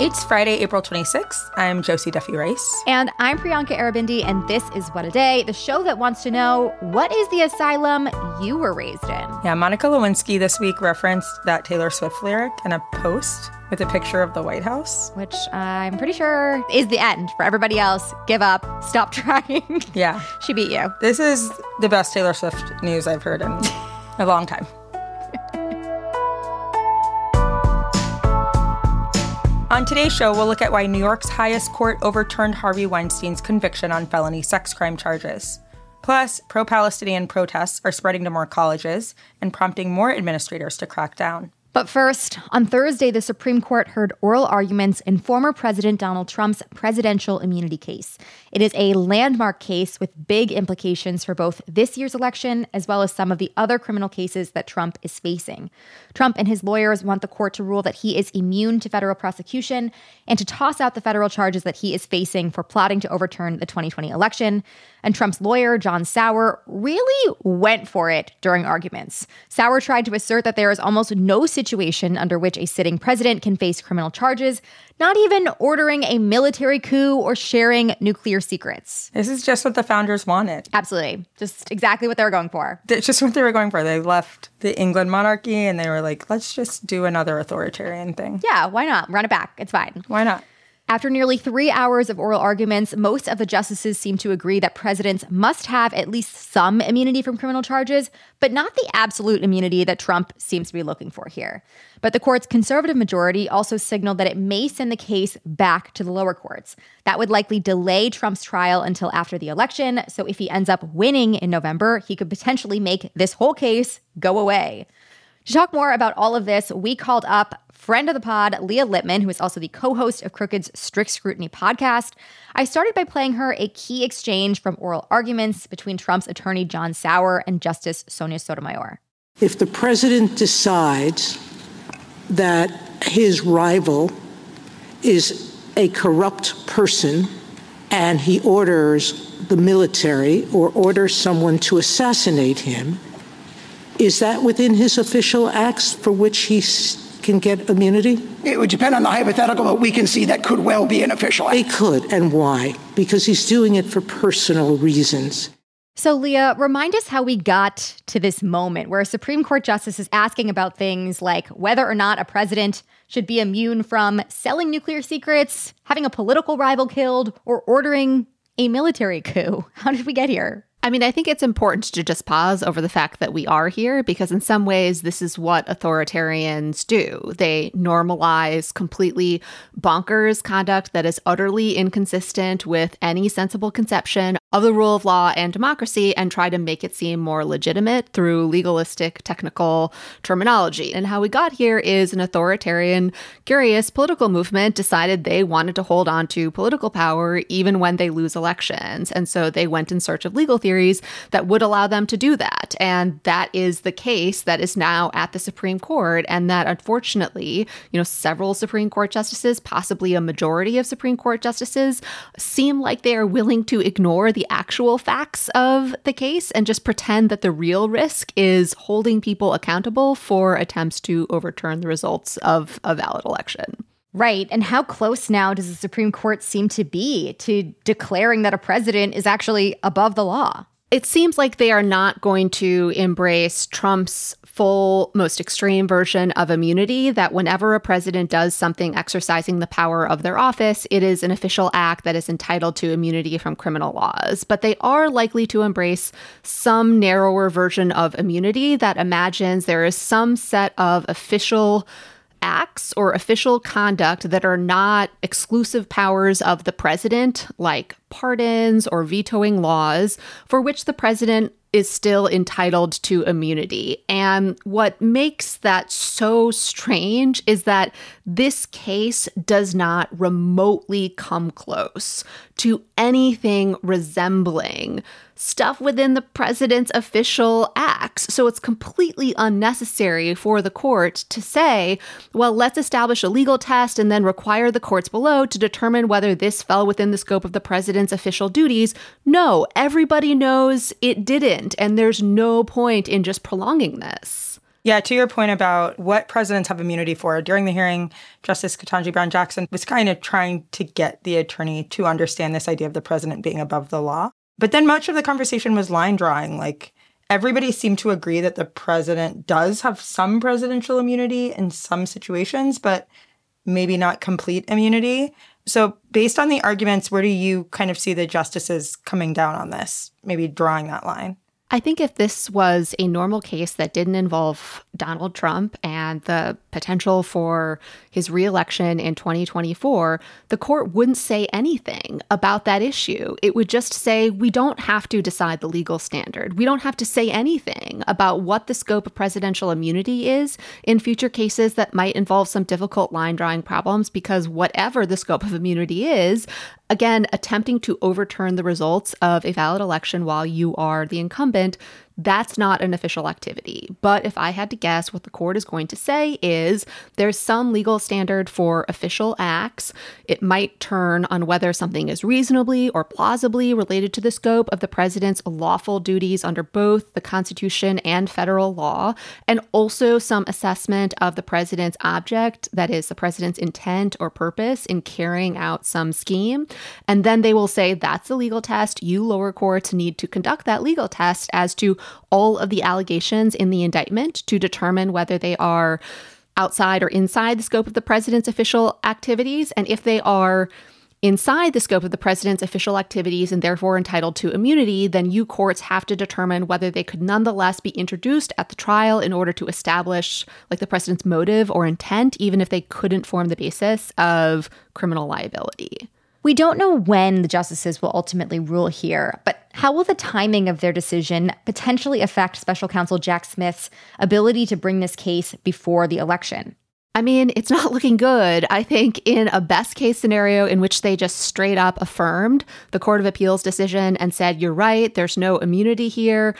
It's Friday, April 26th. I'm Josie Duffy Rice. And I'm Priyanka Aribindi, and this is What a Day, the show that wants to know, what is the asylum you were raised in? Yeah, Monica Lewinsky this week referenced that Taylor Swift lyric in a post with a picture of the White House. Which I'm pretty sure is the end for everybody else. Give up. Stop trying. Yeah. She beat you. This is the best Taylor Swift news I've heard in a long time. On today's show, we'll look at why New York's highest court overturned Harvey Weinstein's conviction on felony sex crime charges. Plus, pro-Palestinian protests are spreading to more colleges and prompting more administrators to crack down. But first, on Thursday, the Supreme Court heard oral arguments in former President Donald Trump's presidential immunity case. It is a landmark case with big implications for both this year's election as well as some of the other criminal cases that Trump is facing. Trump and his lawyers want the court to rule that he is immune to federal prosecution and to toss out the federal charges that he is facing for plotting to overturn the 2020 election. And Trump's lawyer, John Sauer, really went for it during arguments. Sauer tried to assert that there is almost no situation under which a sitting president can face criminal charges, not even ordering a military coup or sharing nuclear secrets. This is just what the founders wanted. Absolutely. Just exactly what they were going for. It's just what they were going for. They left the England monarchy and they were like, let's just do another authoritarian thing. Yeah, why not? Run it back. It's fine. Why not? After nearly 3 hours of oral arguments, most of the justices seem to agree that presidents must have at least some immunity from criminal charges, but not the absolute immunity that Trump seems to be looking for here. But the court's conservative majority also signaled that it may send the case back to the lower courts. That would likely delay Trump's trial until after the election, so if he ends up winning in November, he could potentially make this whole case go away. To talk more about all of this, we called up friend of the pod, Leah Lippman, who is also the co-host of Crooked's Strict Scrutiny podcast. I started by playing her a key exchange from oral arguments between Trump's attorney, John Sauer, and Justice Sonia Sotomayor. If the president decides that his rival is a corrupt person and he orders the military or orders someone to assassinate him, is that within his official acts for which he can get immunity? It would depend on the hypothetical, but we can see that could well be an official act. It could, and why? Because he's doing it for personal reasons. So, Leah, remind us how we got to this moment where a Supreme Court justice is asking about things like whether or not a president should be immune from selling nuclear secrets, having a political rival killed, or ordering a military coup. How did we get here? I mean, I think it's important to just pause over the fact that we are here, because in some ways, this is what authoritarians do. They normalize completely bonkers conduct that is utterly inconsistent with any sensible conception of the rule of law and democracy and try to make it seem more legitimate through legalistic, technical terminology. And how we got here is an authoritarian, curious political movement decided they wanted to hold on to political power even when they lose elections. And so they went in search of legal theories that would allow them to do that. And that is the case that is now at the Supreme Court. And that, unfortunately, several Supreme Court justices, possibly a majority of Supreme Court justices, seem like they are willing to ignore the actual facts of the case and just pretend that the real risk is holding people accountable for attempts to overturn the results of a valid election. Right. And how close now does the Supreme Court seem to be to declaring that a president is actually above the law? It seems like they are not going to embrace Trump's full, most extreme version of immunity, that whenever a president does something exercising the power of their office, it is an official act that is entitled to immunity from criminal laws. But they are likely to embrace some narrower version of immunity that imagines there is some set of official acts or official conduct that are not exclusive powers of the president, like pardons or vetoing laws, for which the president is still entitled to immunity. And what makes that so strange is that this case does not remotely come close to anything resembling stuff within the president's official acts. So it's completely unnecessary for the court to say, well, let's establish a legal test and then require the courts below to determine whether this fell within the scope of the president's official duties. No, everybody knows it didn't, and there's no point in just prolonging this. Yeah, to your point about what presidents have immunity for, during the hearing, Justice Ketanji Brown Jackson was kind of trying to get the attorney to understand this idea of the president being above the law. But then much of the conversation was line drawing. Like, everybody seemed to agree that the president does have some presidential immunity in some situations, but maybe not complete immunity. So based on the arguments, where do you kind of see the justices coming down on this, maybe drawing that line? I think if this was a normal case that didn't involve Donald Trump and the potential for his reelection in 2024, the court wouldn't say anything about that issue. It would just say, we don't have to decide the legal standard. We don't have to say anything about what the scope of presidential immunity is in future cases that might involve some difficult line drawing problems, because whatever the scope of immunity is, again, attempting to overturn the results of a valid election while you are the incumbent, that's not an official activity. But if I had to guess, what the court is going to say is there's some legal standard for official acts. It might turn on whether something is reasonably or plausibly related to the scope of the president's lawful duties under both the Constitution and federal law, and also some assessment of the president's object, that is, the president's intent or purpose in carrying out some scheme. And then they will say that's the legal test. You lower courts need to conduct that legal test as to all of the allegations in the indictment to determine whether they are outside or inside the scope of the president's official activities. And if they are inside the scope of the president's official activities and therefore entitled to immunity, then you courts have to determine whether they could nonetheless be introduced at the trial in order to establish the president's motive or intent, even if they couldn't form the basis of criminal liability. We don't know when the justices will ultimately rule here, but how will the timing of their decision potentially affect special counsel Jack Smith's ability to bring this case before the election? I mean, it's not looking good. I think in a best case scenario in which they just straight up affirmed the Court of Appeals decision and said, you're right, there's no immunity here.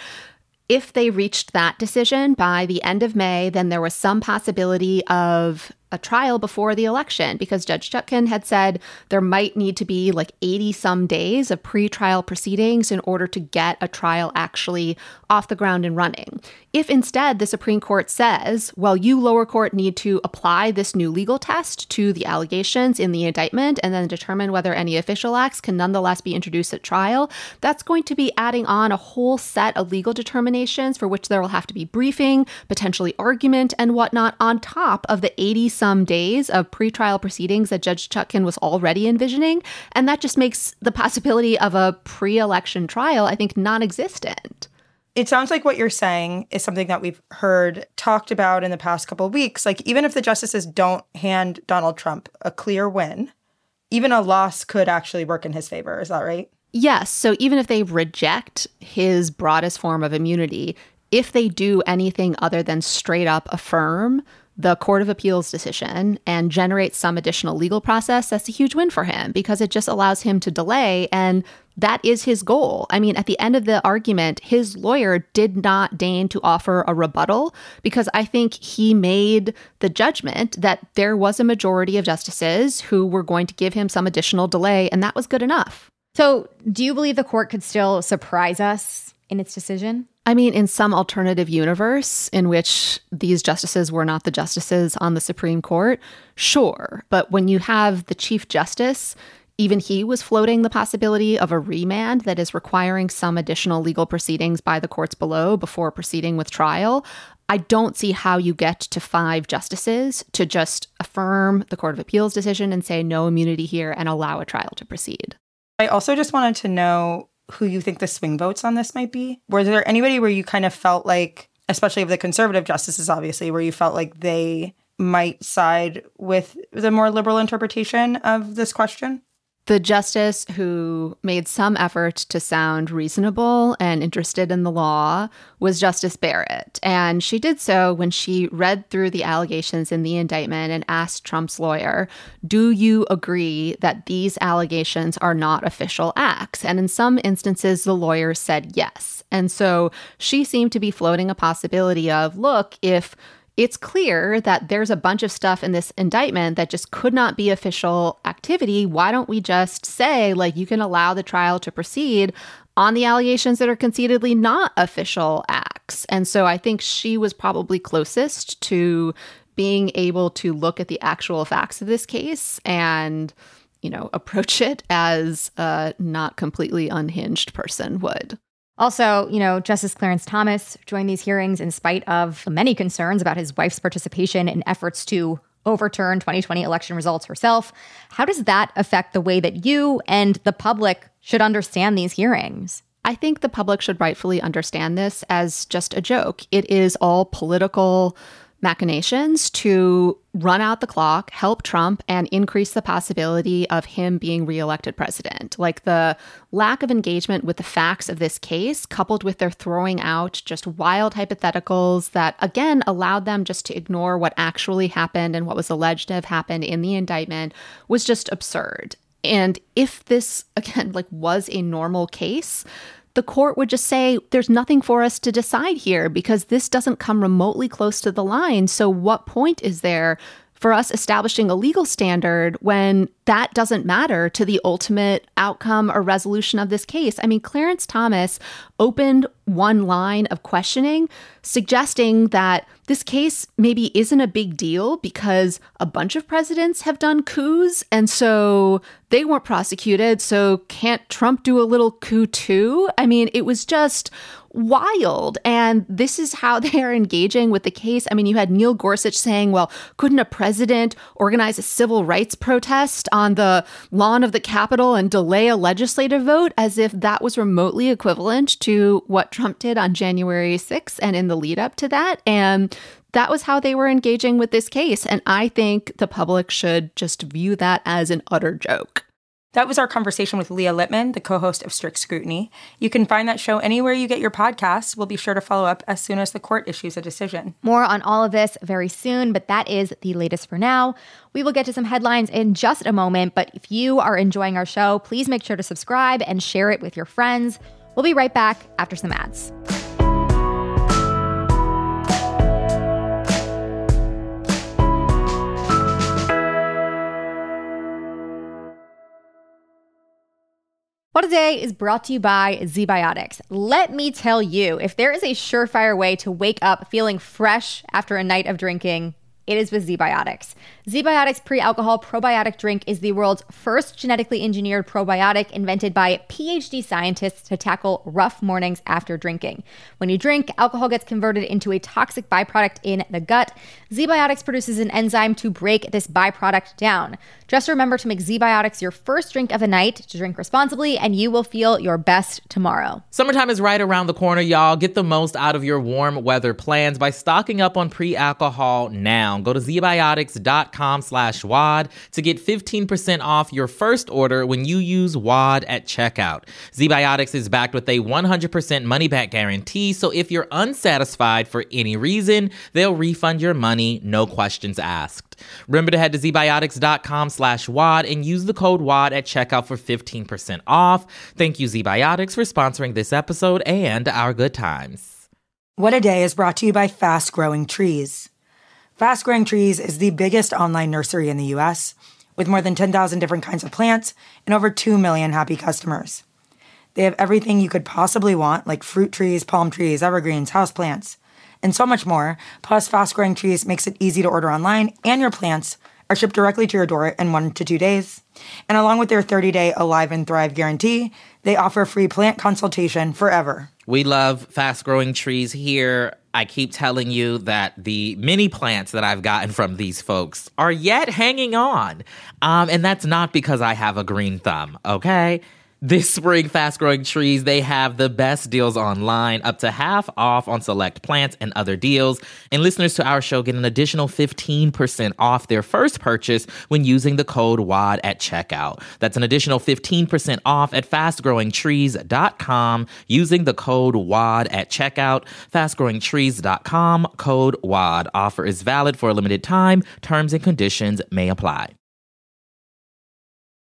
If they reached that decision by the end of May, then there was some possibility of a trial before the election, because Judge Chutkan had said there might need to be 80 some days of pretrial proceedings in order to get a trial actually off the ground and running. If instead the Supreme Court says, well, you lower court need to apply this new legal test to the allegations in the indictment and then determine whether any official acts can nonetheless be introduced at trial, that's going to be adding on a whole set of legal determinations for which there will have to be briefing, potentially argument and whatnot, on top of the 80 some days of pretrial proceedings that Judge Chutkan was already envisioning. And that just makes the possibility of a pre-election trial, I think, non-existent. It sounds like what you're saying is something that we've heard talked about in the past couple of weeks. Even if the justices don't hand Donald Trump a clear win, even a loss could actually work in his favor. Is that right? Yes. So even if they reject his broadest form of immunity, if they do anything other than straight up affirm the Court of Appeals decision and generate some additional legal process, that's a huge win for him, because it just allows him to delay. And that is his goal. I mean, at the end of the argument, his lawyer did not deign to offer a rebuttal, because I think he made the judgment that there was a majority of justices who were going to give him some additional delay, and that was good enough. So do you believe the court could still surprise us in its decision? I mean, in some alternative universe in which these justices were not the justices on the Supreme Court, sure. But when you have the Chief Justice, even he was floating the possibility of a remand that is requiring some additional legal proceedings by the courts below before proceeding with trial. I don't see how you get to 5 justices to just affirm the Court of Appeals decision and say no immunity here and allow a trial to proceed. I also just wanted to know who you think the swing votes on this might be. Was there anybody where you kind of felt like, especially of the conservative justices, obviously, where you felt like they might side with the more liberal interpretation of this question? The justice who made some effort to sound reasonable and interested in the law was Justice Barrett. And she did so when she read through the allegations in the indictment and asked Trump's lawyer, do you agree that these allegations are not official acts? And in some instances, the lawyer said yes. And so she seemed to be floating a possibility of, look, if it's clear that there's a bunch of stuff in this indictment that just could not be official activity, why don't we just say, you can allow the trial to proceed on the allegations that are concededly not official acts. And so I think she was probably closest to being able to look at the actual facts of this case and, approach it as a not completely unhinged person would. Also, Justice Clarence Thomas joined these hearings in spite of many concerns about his wife's participation in efforts to overturn 2020 election results herself. How does that affect the way that you and the public should understand these hearings? I think the public should rightfully understand this as just a joke. It is all political machinations to run out the clock, help Trump, and increase the possibility of him being reelected president. Like, the lack of engagement with the facts of this case, coupled with their throwing out just wild hypotheticals that, again, allowed them just to ignore what actually happened and what was alleged to have happened in the indictment, was just absurd. And if this, again, was a normal case, the court would just say, there's nothing for us to decide here because this doesn't come remotely close to the line. So what point is there for us establishing a legal standard when that doesn't matter to the ultimate outcome or resolution of this case? I mean, Clarence Thomas opened one line of questioning suggesting that this case maybe isn't a big deal because a bunch of presidents have done coups and so they weren't prosecuted. So can't Trump do a little coup too? I mean, it was just wild. And this is how they are engaging with the case. I mean, you had Neil Gorsuch saying, well, couldn't a president organize a civil rights protest on the lawn of the Capitol and delay a legislative vote, as if that was remotely equivalent to what Trump did on January 6th and in the lead up to that. And that was how they were engaging with this case. And I think the public should just view that as an utter joke. That was our conversation with Leah Lippman, the co-host of Strict Scrutiny. You can find that show anywhere you get your podcasts. We'll be sure to follow up as soon as the court issues a decision. More on all of this very soon, but that is the latest for now. We will get to some headlines in just a moment, but if you are enjoying our show, please make sure to subscribe and share it with your friends. We'll be right back after some ads. What Today is brought to you by ZBiotics. Let me tell you, if there is a surefire way to wake up feeling fresh after a night of drinking, it is with ZBiotics. ZBiotics Pre-Alcohol Probiotic Drink is the world's first genetically engineered probiotic invented by PhD scientists to tackle rough mornings after drinking. When you drink, alcohol gets converted into a toxic byproduct in the gut. ZBiotics produces an enzyme to break this byproduct down. Just remember to make ZBiotics your first drink of the night, to drink responsibly, and you will feel your best tomorrow. Summertime is right around the corner, y'all. Get the most out of your warm weather plans by stocking up on pre-alcohol now. Go to zbiotics.com/WAD to get 15% off your first order when you use WAD at checkout. ZBiotics is backed with a 100% money-back guarantee, so if you're unsatisfied for any reason, they'll refund your money, no questions asked. Remember to head to zbiotics.com/WAD and use the code WAD at checkout for 15% off. Thank you, ZBiotics, for sponsoring this episode and our good times. What a Day is brought to you by Fast Growing Trees. Fast Growing Trees is the biggest online nursery in the U.S., with more than 10,000 different kinds of plants and over 2 million happy customers. They have everything you could possibly want, like fruit trees, palm trees, evergreens, houseplants, and so much more. Plus, Fast Growing Trees makes it easy to order online, and your plants are shipped directly to your door in 1 to 2 days. And along with their 30-day Alive and Thrive guarantee, they offer free plant consultation forever. We love Fast Growing Trees here. I keep telling you that the mini plants that I've gotten from these folks are yet hanging on. And that's not because I have a green thumb, okay? This spring, Fast Growing Trees, they have the best deals online, up to half off on select plants and other deals. And listeners to our show get an additional 15% off their first purchase when using the code WAD at checkout. That's an additional 15% off at fastgrowingtrees.com using the code WAD at checkout. Fastgrowingtrees.com, code WAD. Offer is valid for a limited time. Terms and conditions may apply.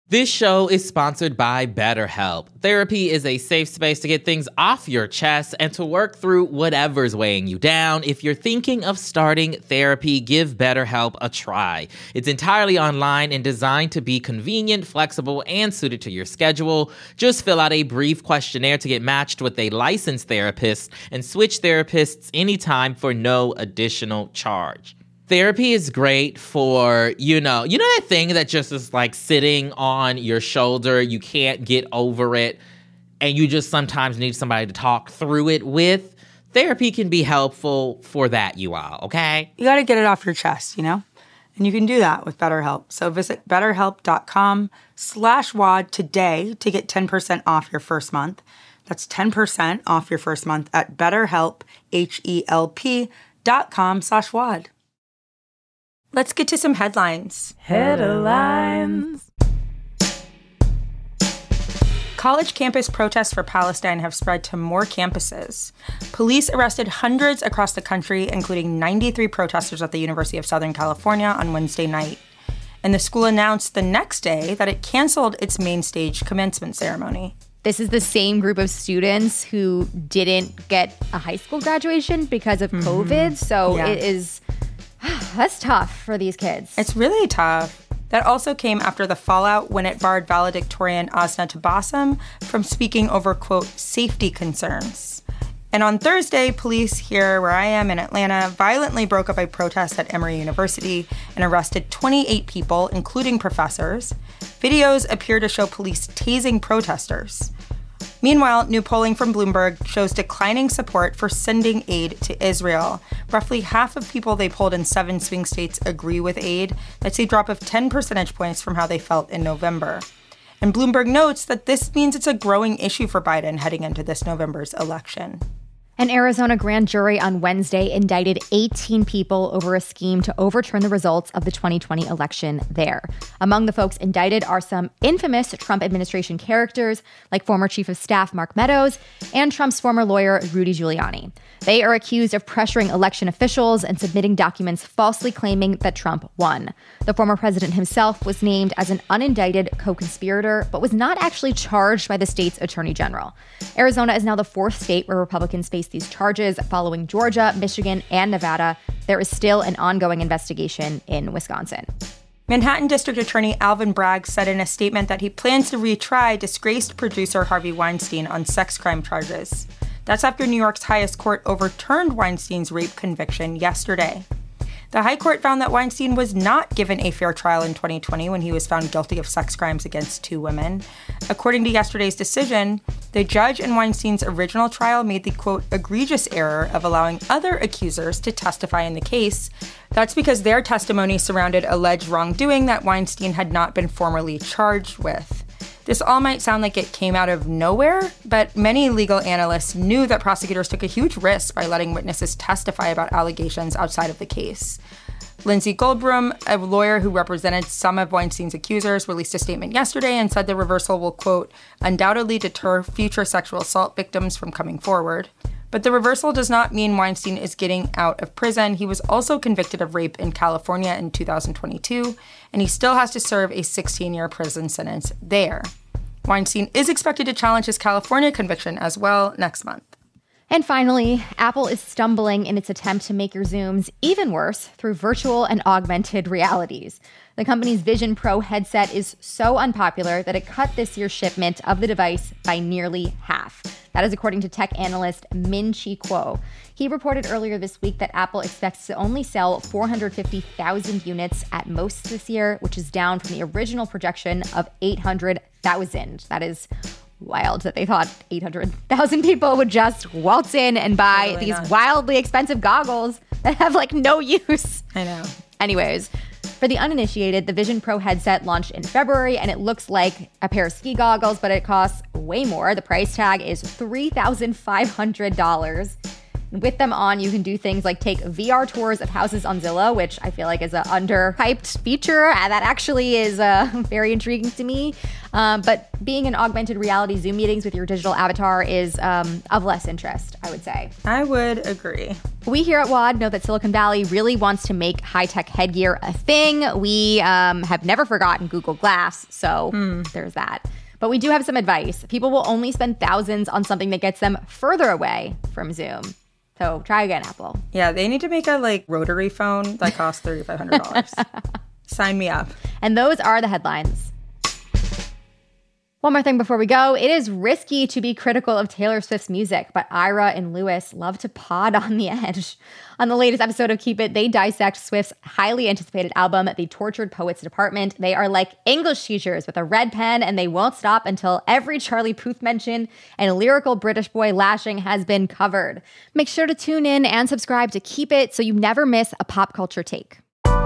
This show is sponsored by BetterHelp. Therapy is a safe space to get things off your chest and to work through whatever's weighing you down. If you're thinking of starting therapy, give BetterHelp a try. It's entirely online and designed to be convenient, flexible, and suited to your schedule. Just fill out a brief questionnaire to get matched with a licensed therapist and switch therapists anytime for no additional charge. Therapy is great for, you know that thing that just is like sitting on your shoulder, you can't get over it, and you just sometimes need somebody to talk through it with? Therapy can be helpful for that, you all, okay? You got to get it off your chest, And you can do that with BetterHelp. So visit betterhelp.com/WAD today to get 10% off your first month. That's 10% off your first month at betterhelp, HELP.com/WAD. Let's get to some headlines. Headlines. College campus protests for Palestine have spread to more campuses. Police arrested hundreds across the country, including 93 protesters at the University of Southern California on Wednesday night. And the school announced the next day that it canceled its main stage commencement ceremony. This is the same group of students who didn't get a high school graduation because of COVID. So It is... That's tough for these kids. It's really tough. That also came after the fallout when it barred valedictorian Asna Tabassum from speaking over, quote, safety concerns. And on Thursday, police here where I am in Atlanta violently broke up a protest at Emory University and arrested 28 people, including professors. Videos appear to show police tasing protesters. Meanwhile, new polling from Bloomberg shows declining support for sending aid to Israel. Roughly half of people they polled in 7 swing states agree with aid. That's a drop of 10 percentage points from how they felt in November. And Bloomberg notes that this means it's a growing issue for Biden heading into this November's election. An Arizona grand jury on Wednesday indicted 18 people over a scheme to overturn the results of the 2020 election there. Among the folks indicted are some infamous Trump administration characters, like former Chief of Staff Mark Meadows and Trump's former lawyer Rudy Giuliani. They are accused of pressuring election officials and submitting documents falsely claiming that Trump won. The former president himself was named as an unindicted co-conspirator, but was not actually charged by the state's attorney general. Arizona is now the 4th state where Republicans face these charges, following Georgia, Michigan, and Nevada. There is still an ongoing investigation in Wisconsin. Manhattan District Attorney Alvin Bragg said in a statement that he plans to retry disgraced producer Harvey Weinstein on sex crime charges. That's after New York's highest court overturned Weinstein's rape conviction yesterday. The High Court found that Weinstein was not given a fair trial in 2020 when he was found guilty of sex crimes against 2 women. According to yesterday's decision, the judge in Weinstein's original trial made the, quote, egregious error of allowing other accusers to testify in the case. That's because their testimony surrounded alleged wrongdoing that Weinstein had not been formally charged with. This all might sound like it came out of nowhere, but many legal analysts knew that prosecutors took a huge risk by letting witnesses testify about allegations outside of the case. Lindsay Goldbrum, a lawyer who represented some of Weinstein's accusers, released a statement yesterday and said the reversal will, quote, undoubtedly deter future sexual assault victims from coming forward. But the reversal does not mean Weinstein is getting out of prison. He was also convicted of rape in California in 2022, and he still has to serve a 16-year prison sentence there. Weinstein is expected to challenge his California conviction as well next month. And finally, Apple is stumbling in its attempt to make your Zooms even worse through virtual and augmented realities. The company's Vision Pro headset is so unpopular that it cut this year's shipment of the device by nearly half. That is according to tech analyst Min-Chi Kuo. He reported earlier this week that Apple expects to only sell 450,000 units at most this year, which is down from the original projection of 800,000. That is wild that they thought 800,000 people would just waltz in and buy these wildly expensive goggles that have like no use. I know. Anyways, for the uninitiated, the Vision Pro headset launched in February, and it looks like a pair of ski goggles, but it costs way more. The price tag is $3,500. With them on, you can do things like take VR tours of houses on Zillow, which I feel like is an underhyped feature. That actually is very intriguing to me. But being in augmented reality Zoom meetings with your digital avatar is of less interest, I would say. I would agree. We here at WAD know that Silicon Valley really wants to make high-tech headgear a thing. We have never forgotten Google Glass, so there's that. But we do have some advice. People will only spend thousands on something that gets them further away from Zoom. So try again, Apple. Yeah, they need to make a rotary phone that costs $3,500. Sign me up. And those are the headlines. One more thing before we go. It is risky to be critical of Taylor Swift's music, but Ira and Lewis love to pod on the edge. On the latest episode of Keep It, they dissect Swift's highly anticipated album, The Tortured Poets Department. They are like English teachers with a red pen, and they won't stop until every Charlie Puth mention and a lyrical British boy lashing has been covered. Make sure to tune in and subscribe to Keep It so you never miss a pop culture take.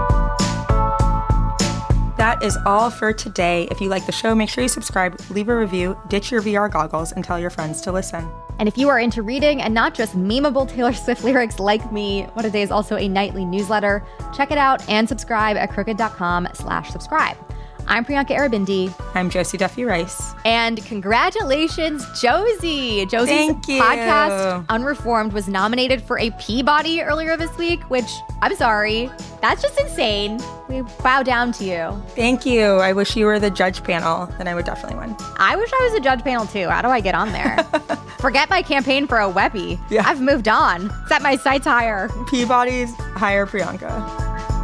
That is all for today. If you like the show, make sure you subscribe, leave a review, ditch your VR goggles, and tell your friends to listen. And if you are into reading and not just memeable Taylor Swift lyrics like me, What A Day is also a nightly newsletter. Check it out and subscribe at crooked.com/subscribe. I'm Priyanka Aribindi. I'm Josie Duffy Rice. And congratulations, Josie. Josie's Thank you. podcast, Unreformed, was nominated for a Peabody earlier this week, which, I'm sorry, that's just insane. We bow down to you. Thank you. I wish you were the judge panel, then I would definitely win. I wish I was a judge panel too. How do I get on there? Forget my campaign for a Webby. Yeah. I've moved on. Set my sights higher. Peabody's hire Priyanka.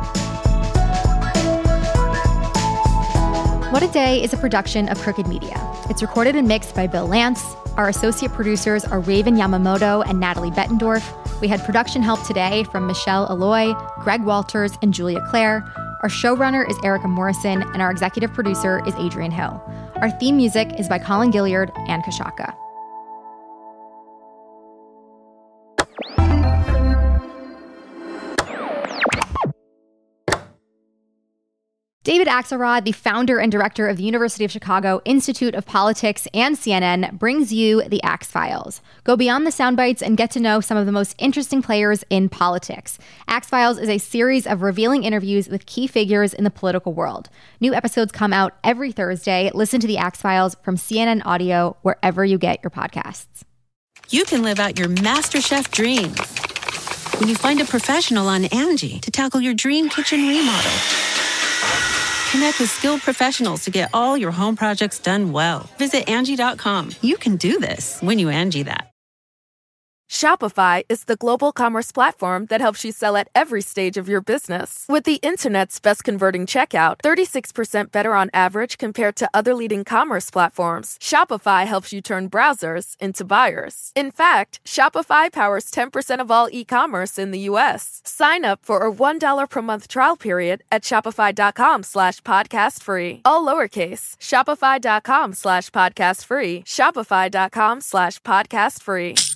What a Day is a production of Crooked Media. It's recorded and mixed by Bill Lance. Our associate producers are Raven Yamamoto and Natalie Bettendorf. We had production help today from Michelle Alloy, Greg Walters, and Julia Clare. Our showrunner is Erica Morrison, and our executive producer is Adrian Hill. Our theme music is by Colin Gilliard and Kashaka. David Axelrod, the founder and director of the University of Chicago Institute of Politics and CNN, brings you the Axe Files. Go beyond the sound bites and get to know some of the most interesting players in politics. Axe Files is a series of revealing interviews with key figures in the political world. New episodes come out every Thursday. Listen to the Axe Files from CNN Audio wherever you get your podcasts. You can live out your MasterChef dreams when you find a professional on Angie to tackle your dream kitchen remodel. Connect with skilled professionals to get all your home projects done well. Visit Angie.com. You can do this when you Angie that. Shopify is the global commerce platform that helps you sell at every stage of your business. With the internet's best converting checkout, 36% better on average compared to other leading commerce platforms, Shopify helps you turn browsers into buyers. In fact, Shopify powers 10% of all e-commerce in the U.S. Sign up for a $1 per month trial period at shopify.com/podcast free. All lowercase, shopify.com/podcast free. Shopify.com/podcast free.